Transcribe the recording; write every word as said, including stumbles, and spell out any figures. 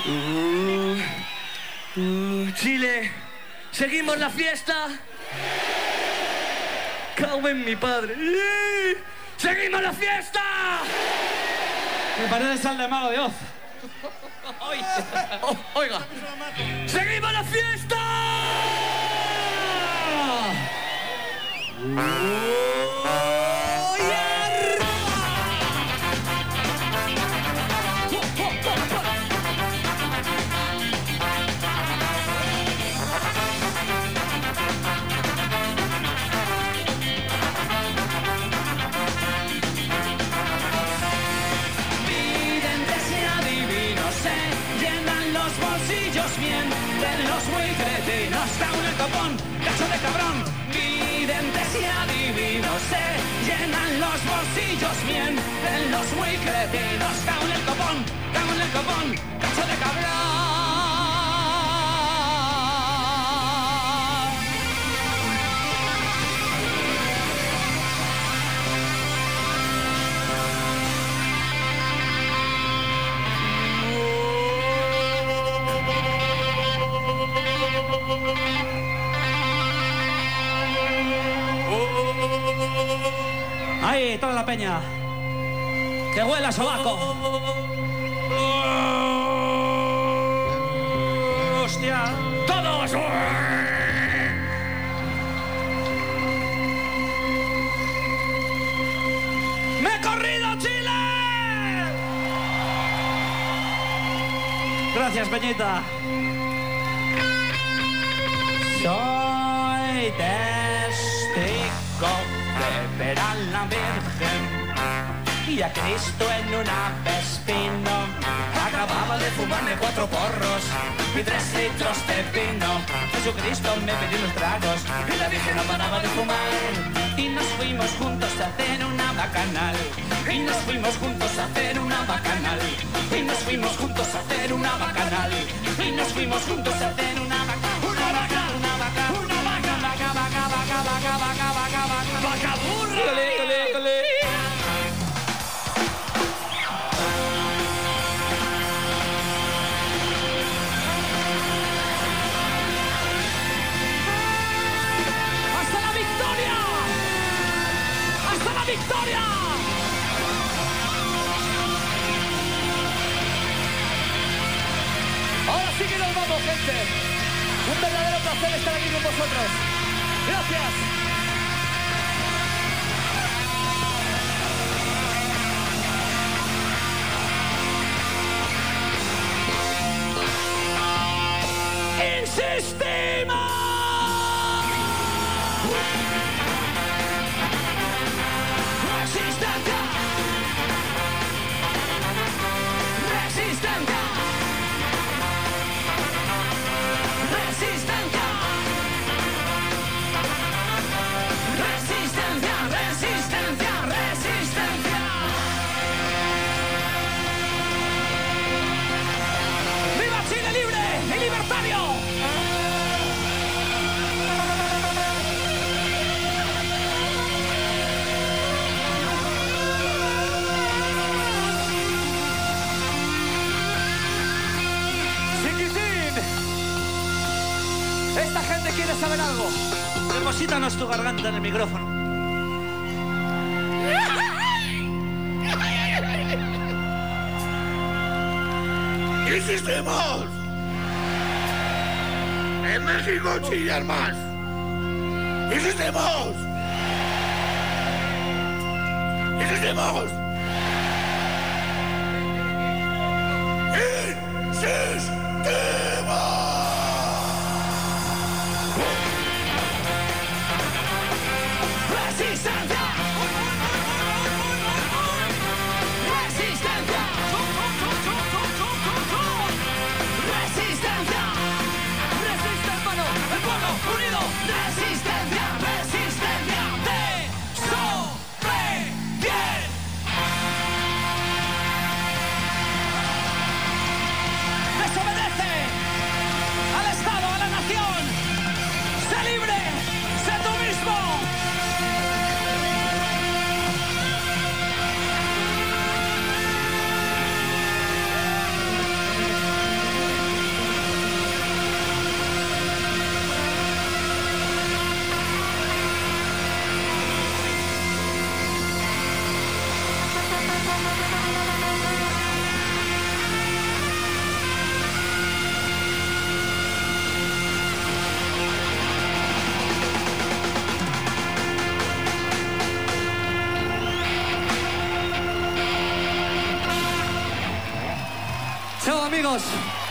Uh, uh, Chile, ¿seguimos la fiesta? Cago en mi padre. ¡Seguimos la fiesta! Me parece el de Mago de Oz. Oh, oiga, ¡seguimos la fiesta! Cacho de cabrón, videntes y adivinos se llenan los bolsillos bien. En los muy cretinos, cago en el copón, cago en el copón, cacho de cabrón. Ahí, toda la peña. Que huela a sobaco. ¡Hostia! ¡Todos! ¡Me he corrido, Chile! Gracias, Peñita. Soy testigo de ver a la Virgen y a Cristo en un avespino. Acababa de fumarme cuatro porros y tres litros de vino. Jesucristo me pidió unos tragos y la Virgen no paraba de fumar. Y nos fuimos juntos a hacer una bacanal. Y nos fuimos juntos a hacer una bacanal. Y nos fuimos juntos a hacer una bacanal. Y nos fuimos juntos a hacer una bacanal. Una vaca, una vaca, una vaca, vaca, vaca, vaca, vaca, vaca, vaca, vaca, vaca, burra. Cole, cole, cole. ¡Hasta la victoria! ¡Hasta la victoria! Ahora sí que nos vamos, gente. Un verdadero placer estar aquí con vosotros. Gracias. ¡Insistimos! ¡Resistencia! ¡Resistencia! ¡Resistencia! ¡Resistencia! ¡Resistencia! ¡Resistencia! ¡Viva Chile libre y libertario! Esta gente quiere saber algo. Deposítanos tu garganta en el micrófono. ¡Insistimos! ¡En México chillan más! ¡Insistimos! ¡Insistimos! ¡Insistimos! ¡Resistencia! ¡Resistencia! ¡Resistencia! ¡Resiste, hermano! ¡El pueblo unido! ¡Resistencia! ¡Resistencia! ¡Desobediencia! Chao, amigos.